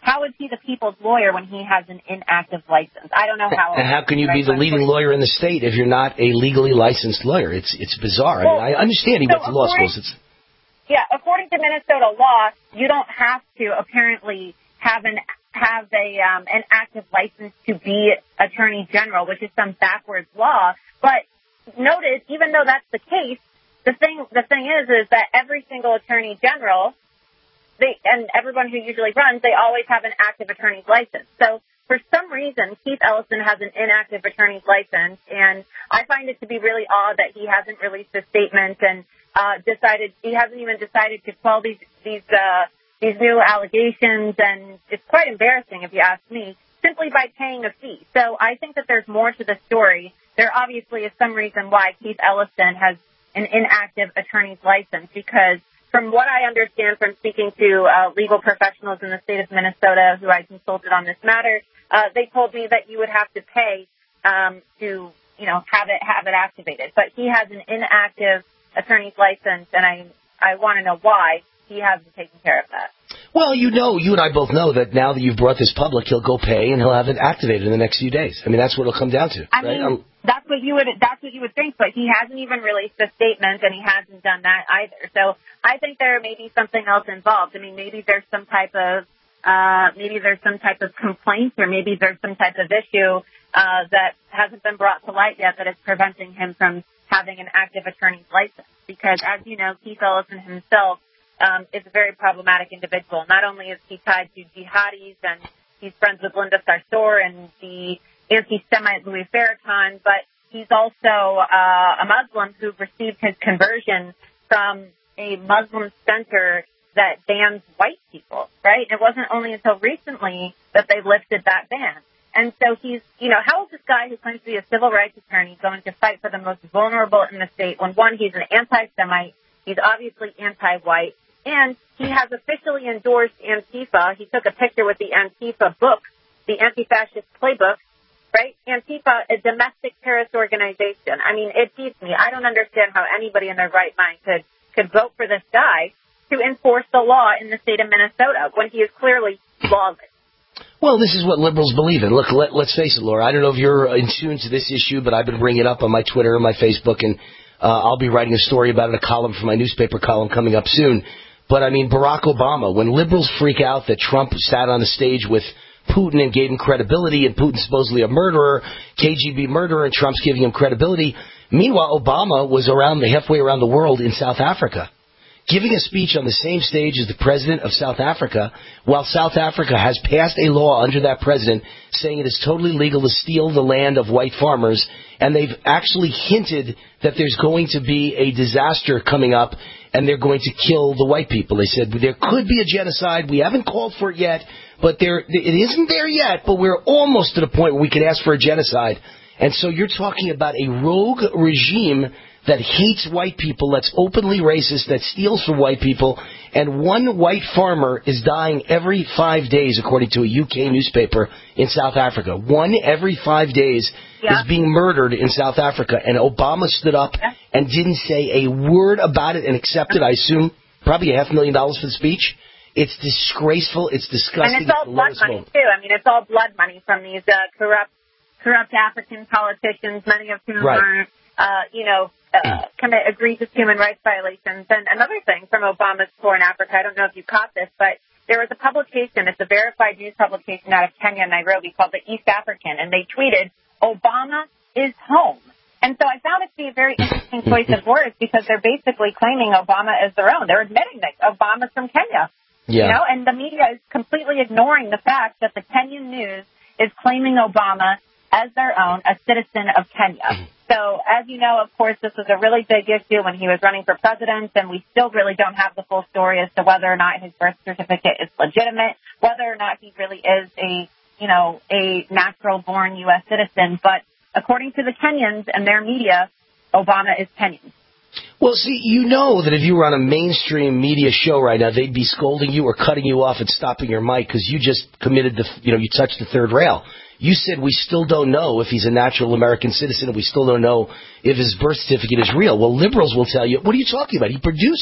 how is he the people's lawyer when he has an inactive license? I don't know how. And how can you be the leading lawyer in the state if you're not a legally licensed lawyer? It's it's bizarre. Well, I mean, I understand he so went to law schools. It's, yeah, according to Minnesota law, you don't have to apparently have an have a um, an active license to be attorney general, which is some backwards law. But notice, even though that's the case, the thing the thing is is that every single attorney general, they and everyone who usually runs, they always have an active attorney's license. So for some reason, Keith Ellison has an inactive attorney's license, and I find it to be really odd that he hasn't released a statement and uh, decided he hasn't even decided to quell these these uh, these new allegations, and it's quite embarrassing if you ask me, simply by paying a fee. So I think that there's more to the story. There obviously is some reason why Keith Ellison has an inactive attorney's license, because from what I understand from speaking to uh, legal professionals in the state of Minnesota who I consulted on this matter, uh, they told me that you would have to pay um, to, you know, have it have it activated. But he has an inactive attorney's license, and I I want to know why he hasn't taken care of that. well, you know, you and I both know that now that you've brought this public, he'll go pay and he'll have it activated in the next few days. I mean, that's what it'll come down to. I right? mean, um, that's what you would that's what you would think, but he hasn't even released a statement, and he hasn't done that either. So I think there may be something else involved. I mean, maybe there's some type of uh, maybe there's some type of complaint, or maybe there's some type of issue uh, that hasn't been brought to light yet that is preventing him from having an active attorney's license. Because, as you know, Keith Ellison himself um, is a very problematic individual. Not only is he tied to jihadis, and he's friends with Linda Sarsour and the anti-Semite Louis Farrakhan, but he's also uh, a Muslim who received his conversion from a Muslim center that bans white people, right? It wasn't only until recently that they lifted that ban. And so he's, you know, how is this guy who claims to be a civil rights attorney going to fight for the most vulnerable in the state when, one, he's an anti-Semite, he's obviously anti-white, and he has officially endorsed Antifa. He took a picture with the Antifa book, the Anti-Fascist Playbook, right? Antifa, a domestic terrorist organization. I mean, it beats me. I don't understand how anybody in their right mind could, could vote for this guy to enforce the law in the state of Minnesota when he is clearly lawless. Well, this is what liberals believe in. Look, let, let's face it, Laura. I don't know if you're in tune to this issue, but I've been bringing it up on my Twitter and my Facebook, and uh, I'll be writing a story about it, a column for my newspaper column coming up soon. But, I mean, Barack Obama, when liberals freak out that Trump sat on the stage with Putin and gave him credibility, and Putin's supposedly a murderer, K G B murderer, and Trump's giving him credibility. Meanwhile, Obama was around the halfway around the world in South Africa, giving a speech on the same stage as the president of South Africa, while South Africa has passed a law under that president saying it is totally legal to steal the land of white farmers, and they've actually hinted that there's going to be a disaster coming up, and they're going to kill the white people. They said there could be a genocide. We haven't called for it yet, but there it isn't there yet, but we're almost to the point where we could ask for a genocide. And so you're talking about a rogue regime that hates white people, that's openly racist, that steals from white people, and one white farmer is dying every five days, according to a U K newspaper in South Africa. One every five days yeah. is being murdered in South Africa, and Obama stood up yeah. and didn't say a word about it and accepted, I assume, probably a half a million dollars for the speech. It's disgraceful. It's disgusting. And it's all blood money, too. I mean, it's all blood money from these uh, corrupt, corrupt African politicians, many of whom right. are, uh, you know, Uh, commit egregious human rights violations. And another thing from Obama's tour in Africa, I don't know if you caught this, but there was a publication, it's a verified news publication out of Kenya, Nairobi, called the East African, and they tweeted, "Obama is home." And so I found it to be a very interesting choice of words, because they're basically claiming Obama as their own. They're admitting that Obama's from Kenya. Yeah. You know, and the media is completely ignoring the fact that the Kenyan news is claiming Obama as their own, a citizen of Kenya. So, as you know, of course, this was a really big issue when he was running for president, and we still really don't have the full story as to whether or not his birth certificate is legitimate, whether or not he really is a, you know, a natural-born U S citizen. But according to the Kenyans and their media, Obama is Kenyan. Well, see, you know that if you were on a mainstream media show right now, they'd be scolding you or cutting you off and stopping your mic because you just committed the, you know, you touched the third rail. You said we still don't know if he's a natural American citizen, and we still don't know if his birth certificate is real. Well, liberals will tell you, what are you talking about? He produced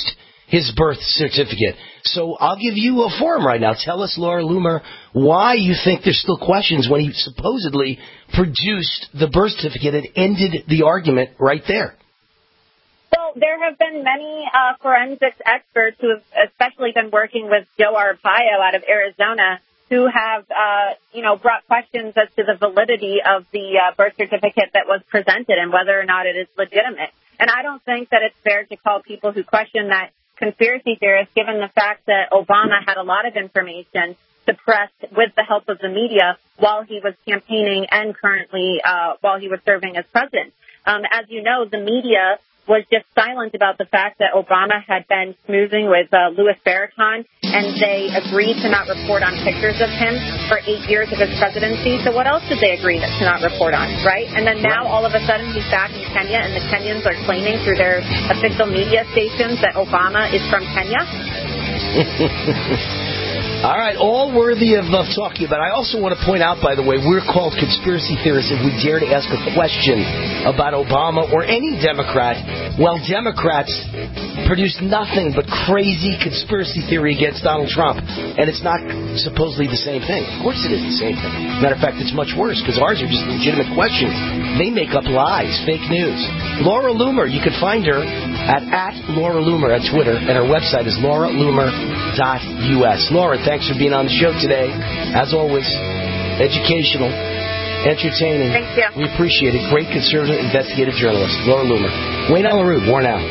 his birth certificate. So I'll give you a forum right now. Tell us, Laura Loomer, why you think there's still questions when he supposedly produced the birth certificate and ended the argument right there. Well, there have been many uh, forensics experts who have especially been working with Joe Arpaio out of Arizona who have, uh, you know, brought questions as to the validity of the uh, birth certificate that was presented and whether or not it is legitimate. And I don't think that it's fair to call people who question that conspiracy theorists, given the fact that Obama had a lot of information suppressed with the help of the media while he was campaigning and currently uh, while he was serving as president. Um, as you know, the media was just silent about the fact that Obama had been schmoozing with uh, Louis Farrakhan, and they agreed to not report on pictures of him for eight years of his presidency. So what else did they agree to not report on, right? And then now all of a sudden he's back in Kenya, and the Kenyans are claiming through their official media stations that Obama is from Kenya. All right, all worthy of uh, talking about. I also want to point out, by the way, we're called conspiracy theorists if we dare to ask a question about Obama or any Democrat, while Democrats produce nothing but crazy conspiracy theory against Donald Trump. And it's not supposedly the same thing. Of course it is the same thing. Matter of fact, it's much worse because ours are just legitimate questions. They make up lies, fake news. Laura Loomer, you can find her at, at Laura Loomer at Twitter, and her website is laura loomer dot u s. Laura, thanks for being on the show today. As always, educational, entertaining. Thank you. We appreciate it. Great conservative investigative journalist, Laura Loomer. Wayne Allyn Root, more now.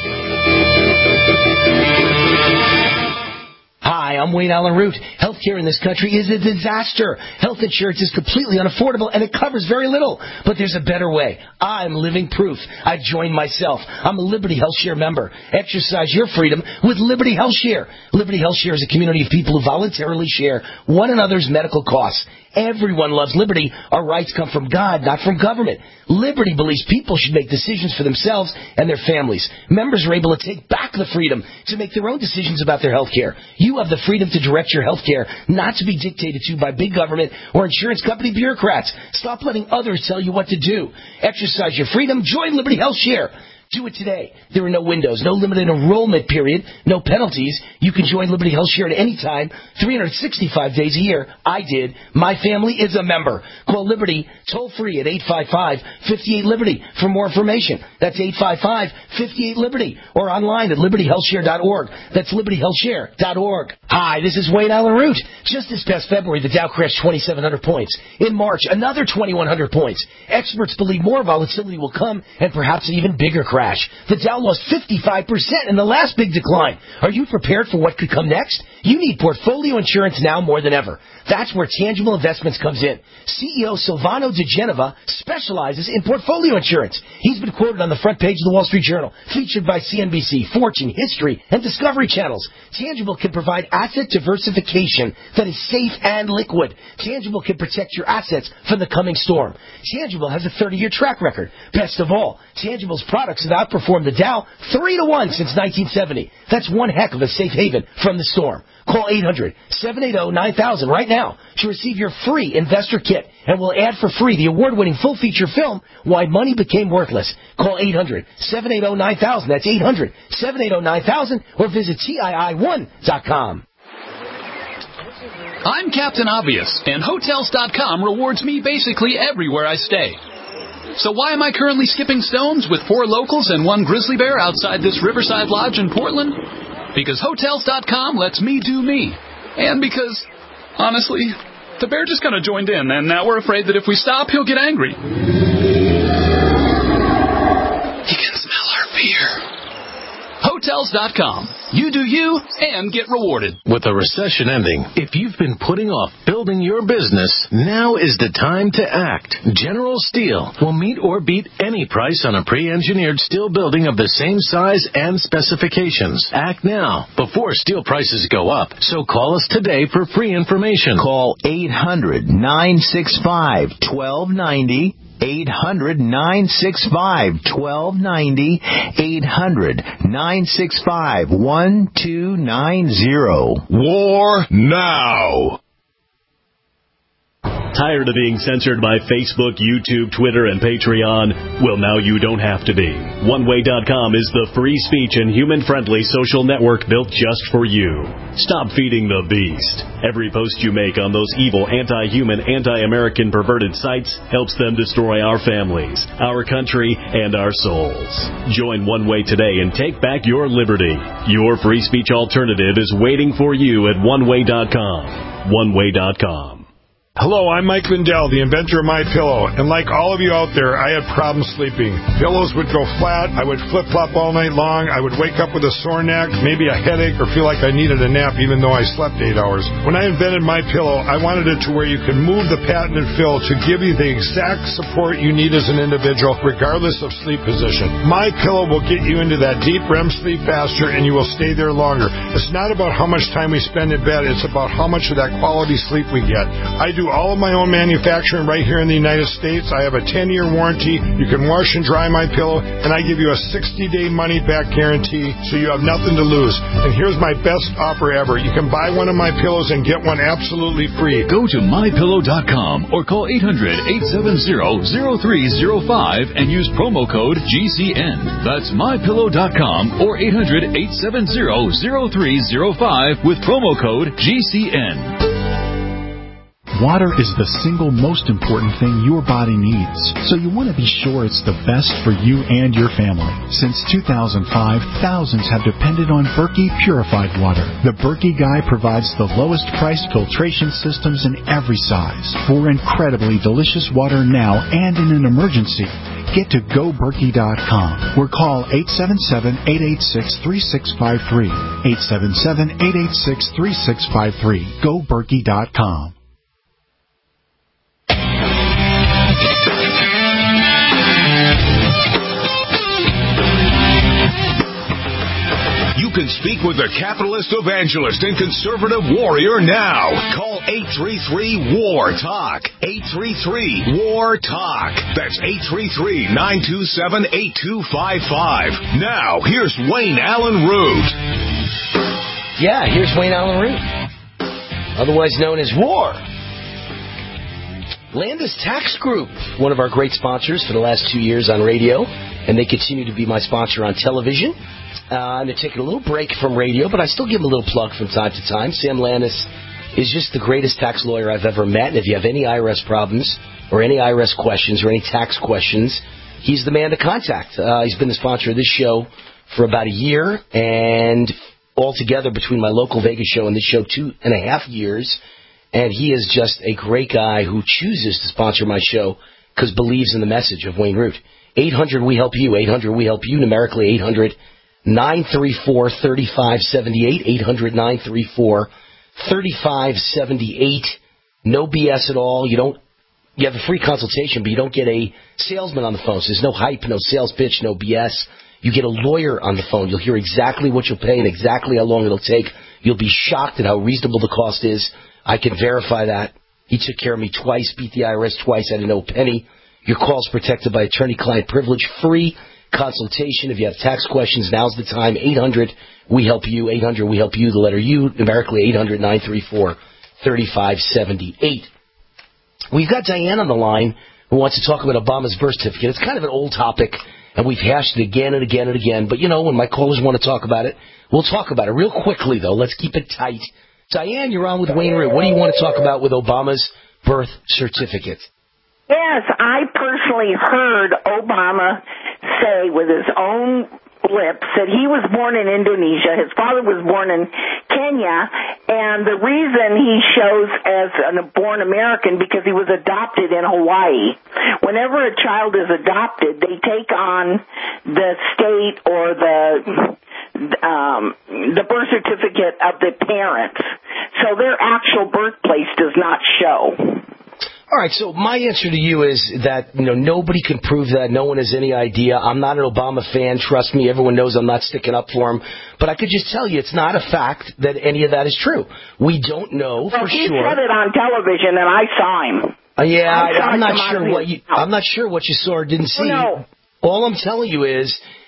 Hi, I'm Wayne Allyn Root. Healthcare in this country is a disaster. Health insurance is completely unaffordable, and it covers very little. But there's a better way. I'm living proof. I joined myself. I'm a Liberty Health Share member. Exercise your freedom with Liberty Health Share. Liberty Health Share is a community of people who voluntarily share one another's medical costs. Everyone loves liberty. Our rights come from God, not from government. Liberty believes people should make decisions for themselves and their families. Members are able to take back the freedom to make their own decisions about their health care. You have the freedom to direct your health care, not to be dictated to by big government or insurance company bureaucrats. Stop letting others tell you what to do. Exercise your freedom. Join Liberty Health Share. Do it today. There are no windows, no limited enrollment period, no penalties. You can join Liberty Health Share at any time, three hundred sixty-five days a year. I did. My family is a member. Call Liberty toll free at eight five five, five eight, Liberty for more information. That's eight five five, five eight, Liberty or online at liberty health share dot org. That's liberty health share dot org. Hi, this is Wayne Allyn Root. Just this past February, the Dow crashed twenty-seven hundred points. In March, another twenty-one hundred points. Experts believe more volatility will come and perhaps an even bigger crash. Crash. The Dow lost fifty-five percent in the last big decline. Are you prepared for what could come next? You need portfolio insurance now more than ever. That's where Tangible Investments comes in. C E O Silvano De Genova specializes in portfolio insurance. He's been quoted on the front page of the Wall Street Journal, featured by C N B C, Fortune, History, and Discovery Channels. Tangible can provide asset diversification that is safe and liquid. Tangible can protect your assets from the coming storm. Tangible has a thirty-year track record. Best of all, Tangible's products have outperformed the Dow three to one since nineteen seventy. That's one heck of a safe haven from the storm. Call eight hundred, seven eight zero, nine thousand right now to receive your free investor kit, and we'll add for free the award-winning full-feature film, Why Money Became Worthless. Call eight hundred, seven eight zero, nine thousand. That's eight hundred, seven eight zero, nine thousand, or visit T I I one dot com. I'm Captain Obvious, and Hotels dot com rewards me basically everywhere I stay. So why am I currently skipping stones with four locals and one grizzly bear outside this Riverside Lodge in Portland? Because Hotels dot com lets me do me. And because, honestly, the bear just kind of joined in, and now we're afraid that if we stop, he'll get angry. He can smell our fear. Hotels dot com. You do you and get rewarded. With the recession ending, if you've been putting off building your business, now is the time to act. General Steel will meet or beat any price on a pre-engineered steel building of the same size and specifications. Act now before steel prices go up. So call us today for free information. Call eight hundred, nine six five, one two nine zero. eight hundred, nine six five, one two nine zero. eight hundred, nine six five, one two nine zero. War now. Tired of being censored by Facebook, YouTube, Twitter, and Patreon? Well, now you don't have to be. one way dot com is the free speech and human-friendly social network built just for you. Stop feeding the beast. Every post you make on those evil, anti-human, anti-American perverted sites helps them destroy our families, our country, and our souls. Join One Way today and take back your liberty. Your free speech alternative is waiting for you at one way dot com. one way dot com. Hello, I'm Mike Lindell, the inventor of MyPillow, and like all of you out there, I had problems sleeping. Pillows would go flat, I would flip-flop all night long, I would wake up with a sore neck, maybe a headache, or feel like I needed a nap even though I slept eight hours. When I invented MyPillow, I wanted it to where you can move the patented fill to give you the exact support you need as an individual, regardless of sleep position. MyPillow will get you into that deep R E M sleep faster, and you will stay there longer. It's not about how much time we spend in bed, it's about how much of that quality sleep we get. I do all of my own manufacturing right here in the United States. I have a ten-year warranty. You can wash and dry my pillow, and I give you a sixty-day money-back guarantee, so you have nothing to lose. And here's my best offer ever. You can buy one of my pillows and get one absolutely free. Go to my pillow dot com or call eight hundred, eight seven zero, zero three zero five and use promo code G C N. That's my pillow dot com or eight hundred, eight seven zero, zero three zero five with promo code G C N. Water is the single most important thing your body needs, so you want to be sure it's the best for you and your family. Since two thousand five, thousands have depended on Berkey purified water. The Berkey Guy provides the lowest priced filtration systems in every size for incredibly delicious water now and in an emergency. Get to go berkey dot com or call eight seven seven, eight eight six, three six five three. eight seven seven, eight eight six, three six five three. go berkey dot com. You can speak with the capitalist evangelist and conservative warrior now. Call eight three three, W A R, TALK. eight three three, W A R, TALK. That's eight three three, nine two seven, eight two five five. Now, here's Wayne Allen Root. Yeah, here's Wayne Allen Root, otherwise known as W A R. Landis Tax Group, one of our great sponsors for the last two years on radio, and they continue to be my sponsor on television. Uh, and they're taking a little break from radio, but I still give them a little plug from time to time. Sam Landis is just the greatest tax lawyer I've ever met, and if you have any I R S problems or any I R S questions or any tax questions, he's the man to contact. Uh, he's been the sponsor of this show for about a year, and altogether between my local Vegas show and this show, two and a half years. And he is just a great guy who chooses to sponsor my show because believes in the message of Wayne Root. eight hundred we help you, eight hundred we help you, numerically eight hundred, nine three four, three five seven eight, eight hundred, nine three four, three five seven eight. No B S at all. You don't. You have a free consultation, but you don't get a salesman on the phone. So there's no hype, no sales pitch, no B S. You get a lawyer on the phone. You'll hear exactly what you'll pay and exactly how long it'll take. You'll be shocked at how reasonable the cost is. I can verify that. He took care of me twice, beat the I R S twice, I didn't owe a penny. Your call's protected by attorney-client privilege. Free consultation. If you have tax questions, now's the time. eight hundred we help you, eight hundred we help you, the letter U, numerically eight hundred, nine three four, three five seven eight. We've got Diane on the line who wants to talk about Obama's birth certificate. It's kind of an old topic, and we've hashed it again and again and again. But, you know, when my callers want to talk about it, we'll talk about it. Real quickly, though, let's keep it tight. Diane, you're on with Wayne Root. What do you want to talk about with Obama's birth certificate? Yes, I personally heard Obama say with his own lips that he was born in Indonesia. His father was born in Kenya, and the reason he shows as a born American because he was adopted in Hawaii. Whenever a child is adopted, they take on the state or the um, the birth certificate of the parents, so their actual birthplace does not show. All right, so my answer to you is that, you know, nobody can prove that. No one has any idea. I'm not an Obama fan. Trust me, everyone knows I'm not sticking up for him. But I could just tell you it's not a fact that any of that is true. We don't know well, for he sure. He said it on television, and I saw him. Uh, yeah, I I I'm not sure what you. I'm not sure what you saw or didn't see. Oh, no. All I'm telling you is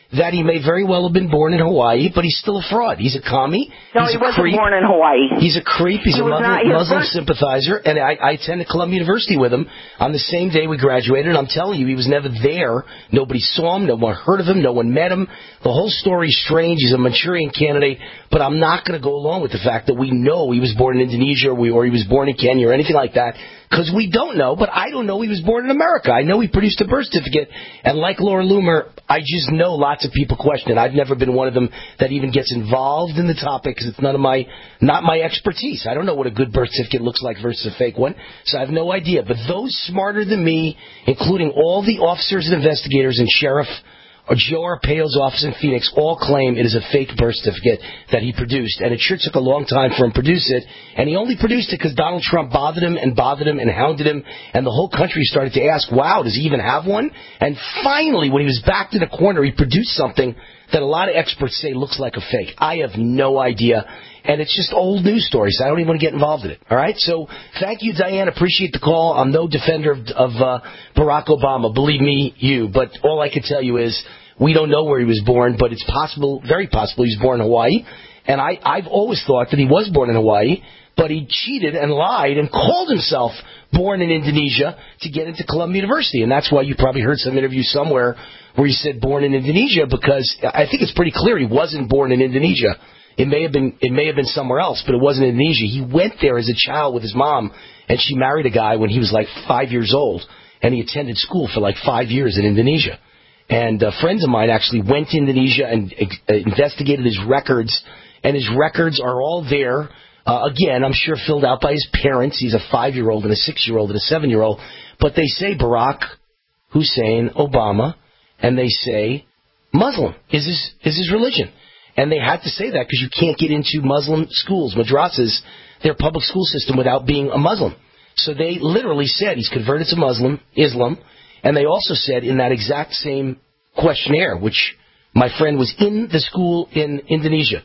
that he may very well have been born in Hawaii, but he's still a fraud. He's a commie. No, he's he a wasn't creep. born in Hawaii. He's a creep. He's He a was Muslim, not- he was Muslim born- sympathizer, and I, I attended Columbia University with him on the same day we graduated. I'm telling you, he was never there. Nobody saw him. No one heard of him. No one met him. The whole story's strange. He's a Manchurian candidate, but I'm not going to go along with the fact that we know he was born in Indonesia or, we, or he was born in Kenya or anything like that, because we don't know, but I don't know he was born in America. I know he produced a birth certificate, and like Laura Loomer, I just know lots of people question it. I've never been one of them that even gets involved in the topic because it's none of my, not my expertise. I don't know what a good birth certificate looks like versus a fake one, so I have no idea. But those smarter than me, including all the officers and investigators and Sheriff or Joe Arpaio's office in Phoenix, all claim it is a fake birth certificate that he produced. And it sure took a long time for him to produce it. And he only produced it because Donald Trump bothered him and bothered him and hounded him. And the whole country started to ask, wow, does he even have one? And finally, when he was backed in a corner, he produced something that a lot of experts say looks like a fake. I have no idea. And it's just old news stories. So I don't even want to get involved in it. All right? So thank you, Diane. Appreciate the call. I'm no defender of, of uh, Barack Obama. Believe me, you. But all I can tell you is we don't know where he was born, but it's possible, very possible, he was born in Hawaii. And I, I've always thought that he was born in Hawaii, but he cheated and lied and called himself born in Indonesia to get into Columbia University. And that's why you probably heard some interview somewhere where he said born in Indonesia, because I think it's pretty clear he wasn't born in Indonesia. It may have been it may have been somewhere else, but it wasn't Indonesia. He went there as a child with his mom, and she married a guy when he was like five years old, and he attended school for like five years in Indonesia. And uh, friends of mine actually went to Indonesia and uh, investigated his records, and his records are all there. Uh, again, I'm sure filled out by his parents. He's a five-year-old and a six-year-old and a seven-year-old. But they say Barack Hussein Obama, and they say Muslim is his, is his religion. And they had to say that because you can't get into Muslim schools, madrasas, their public school system, without being a Muslim. So they literally said he's converted to Muslim, Islam, and they also said in that exact same questionnaire, which my friend was in the school in Indonesia,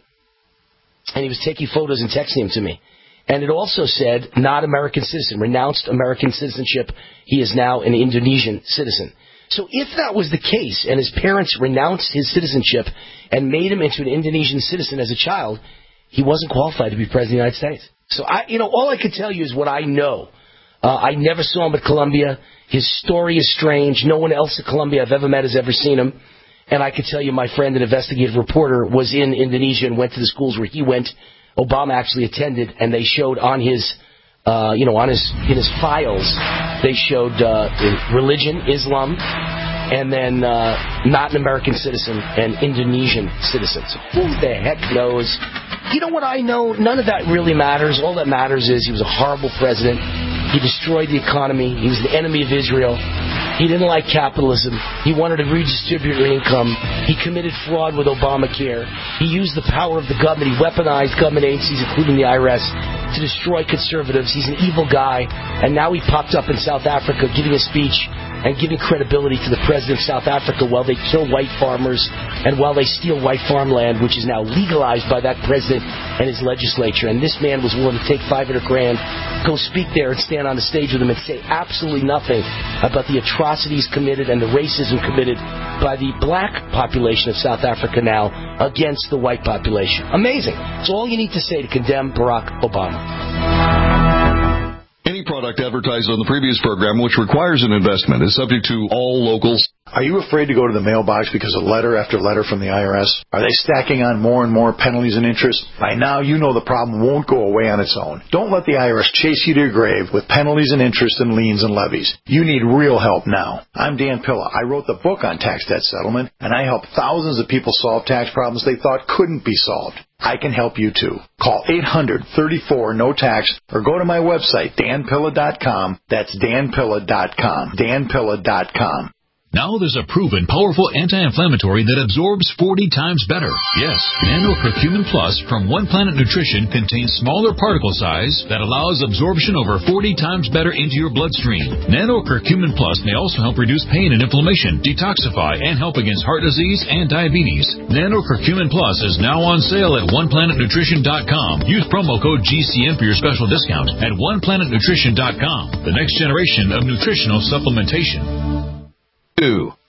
and he was taking photos and texting them to me. And it also said not American citizen, renounced American citizenship. He is now an Indonesian citizen. So if that was the case, and his parents renounced his citizenship and made him into an Indonesian citizen as a child, he wasn't qualified to be president of the United States. So I, you know, all I can tell you is what I know. Uh, I never saw him at Columbia. His story is strange. No one else at Columbia I've ever met has ever seen him. And I can tell you my friend, an investigative reporter, was in Indonesia and went to the schools where he went. Obama actually attended, and they showed on his, uh, you know, on his, in his files, they showed uh, religion, Islam, and then uh, not an American citizen, an Indonesian citizen. So who the heck knows? You know what I know? None of that really matters. All that matters is he was a horrible president. He destroyed the economy. He was the enemy of Israel. He didn't like capitalism. He wanted to redistribute your income. He committed fraud with Obamacare. He used the power of the government. He weaponized government agencies, including the I R S, to destroy conservatives. He's an evil guy. And now he popped up in South Africa giving a speech and giving credibility to the president of South Africa while they kill white farmers and while they steal white farmland, which is now legalized by that president and his legislature. And this man was willing to take five hundred grand, go speak there and stand on the stage with him and say absolutely nothing about the atrocities committed and the racism committed by the black population of South Africa now against the white population. Amazing. It's all you need to say to condemn Barack Obama. Any product advertised on the previous program which requires an investment is subject to all locals. Are you afraid to go to the mailbox because of letter after letter from the I R S? Are they stacking on more and more penalties and interest? By now, you know the problem won't go away on its own. Don't let the I R S chase you to your grave with penalties and interest and liens and levies. You need real help now. I'm Dan Pilla. I wrote the book on tax debt settlement, and I help thousands of people solve tax problems they thought couldn't be solved. I can help you too. Call eight hundred, thirty-four, no tax or go to my website, dan pilla dot com. That's dan pilla dot com. dan pilla dot com. Now there's a proven, powerful anti-inflammatory that absorbs forty times better. Yes, Nano Curcumin Plus from One Planet Nutrition contains smaller particle size that allows absorption over forty times better into your bloodstream. Nano Curcumin Plus may also help reduce pain and inflammation, detoxify, and help against heart disease and diabetes. Nano Curcumin Plus is now on sale at one planet nutrition dot com. Use promo code G C N for your special discount at one planet nutrition dot com. The next generation of nutritional supplementation. Two.